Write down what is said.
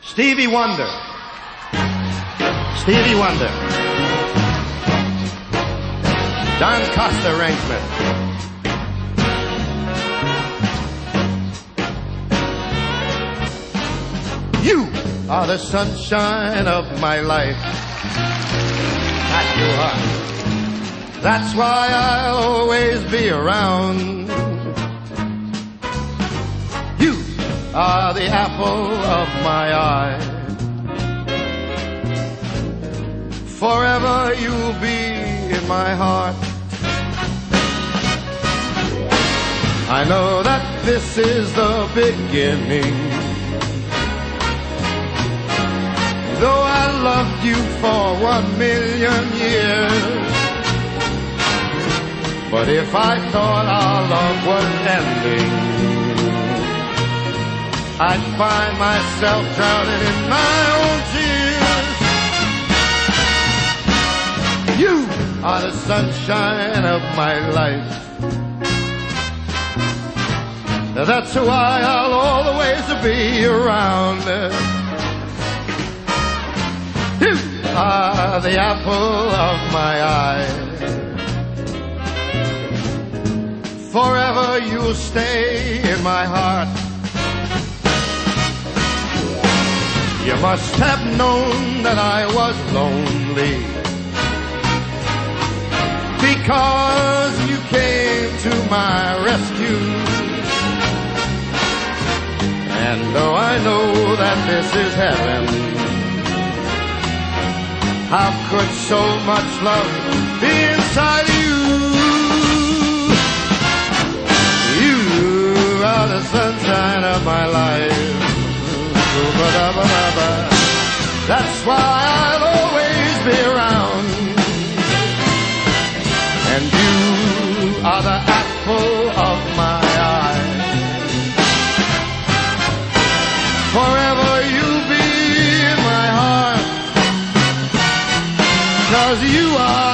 Stevie Wonder. Stevie Wonder. Don Costa arrangement. You are the sunshine of my life. That you are. That's why I'll always be around. You are the apple of my eye. Forever you'll be in my heart. I know that this is the beginning. Though I loved you for 1,000,000 years. But if I thought our love was ending, I'd find myself drowning in my own tears. You are the sunshine of my life. That's why I'll always be around. You are the apple of my eye. Forever you'll stay in my heart. You must have known that I was lonely, because you came to my rescue. And though I know that this is heaven, how could so much love be inside you? You are the sunshine of my life. That's why I'll always be around. And you are the apple of my eye. Forever you'll be in my heart. 'Cause you are